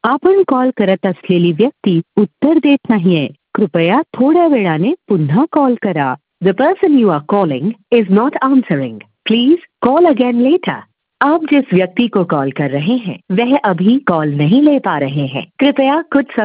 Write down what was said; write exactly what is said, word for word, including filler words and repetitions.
आपण कॉल करत असलेली व्यक्ती उत्तर देत नाहीये. कृपया थोड्या वेळाने पुन्हा कॉल करा. The person you are calling is not answering. Please call again later. आप जिस व्यक्ति को कॉल कर रहे हैं वह अभी कॉल नहीं ले पा रहे हैं. कृपया कुछ समय